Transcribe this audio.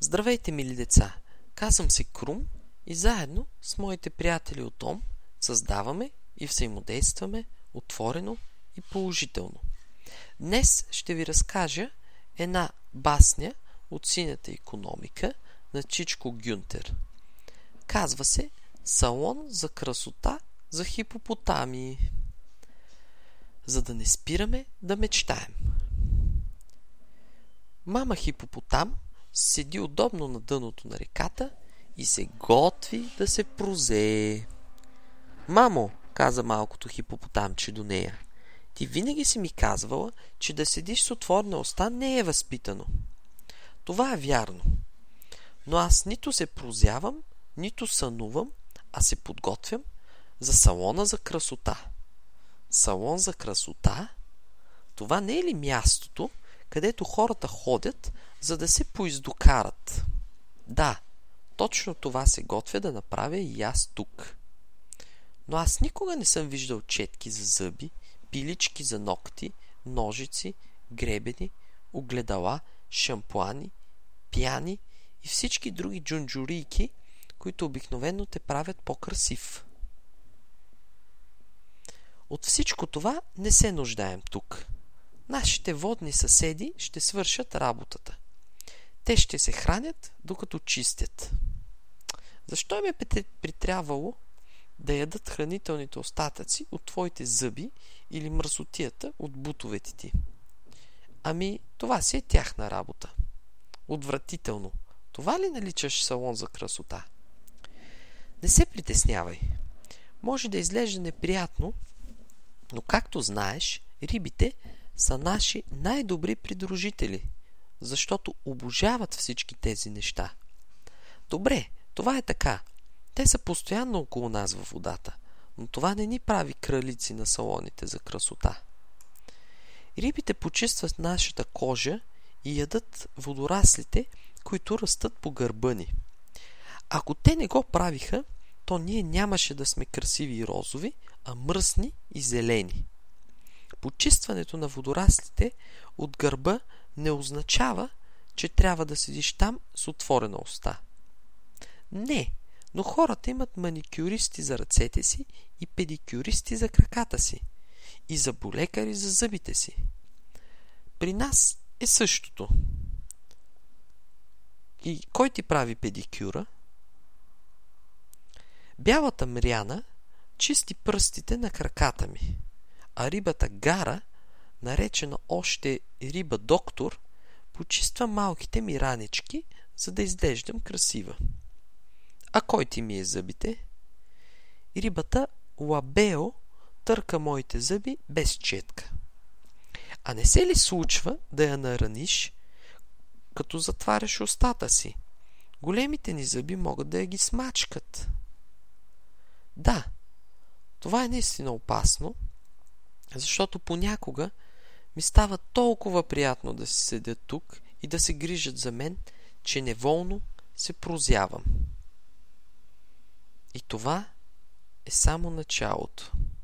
Здравейте, мили деца! Казвам се Крум и заедно с моите приятели от Дом създаваме и взаимодействаме отворено и положително. Днес ще ви разкажа една басня от Синята икономика на Чичко Гюнтер. Казва се "Салон за красота за хипопотамии", за да не спираме да мечтаем. Мама хипопотам седи удобно на дъното на реката и се готви да се прозее. "Мамо", каза малкото хипопотамче до нея, "ти винаги си ми казвала, че да седиш с отворена уста не е възпитано." "Това е вярно. Но аз нито се прозявам, нито сънувам, а се подготвям за салона за красота." Салон за красота? Това не е ли мястото, където хората ходят, за да се поиздокарат? Да, точно това се готвя да направя и аз тук. Но аз никога не съм виждал четки за зъби, пилички за ногти, ножици, гребени, огледала, шампуани, пяни и всички други джунджурийки, които обикновено те правят по-красив. От всичко това не се нуждаем тук. Нашите водни съседи ще свършат работата. Те ще се хранят, докато чистят. Защо им е притрябвало да ядат хранителните остатъци от твоите зъби или мръсотията от бутовете ти? Ами, това си е тяхна работа. Отвратително. Това ли наричаш салон за красота? Не се притеснявай. Може да изглежда неприятно, но както знаеш, рибите са наши най-добри придружители, защото обожават всички тези неща. Добре, това е така. Те са постоянно около нас във водата, но това не ни прави кралици на салоните за красота. Рибите почистват нашата кожа и ядат водораслите, които растат по гърба ни. Ако те не го правиха, то ние нямаше да сме красиви и розови, а мръсни и зелени. Почистването на водораслите от гърба не означава, че трябва да седиш там с отворена уста. Не, но хората имат маникюристи за ръцете си и педикюристи за краката си и зъболекари за зъбите си. При нас е същото. И кой ти прави педикюра? Бялата мряна чисти пръстите на краката ми, а рибата Гара, наречена още риба доктор, почиства малките ми ранички, за да изглеждам красива. А кой ти мие зъбите? Рибата Лабео търка моите зъби без четка. А не се ли случва да я нараниш, като затваряш устата си? Големите ни зъби могат да я ги смачкат. Да, това е наистина опасно, защото понякога ми става толкова приятно да си седя тук и да се грижат за мен, че неволно се прозявам. И това е само началото.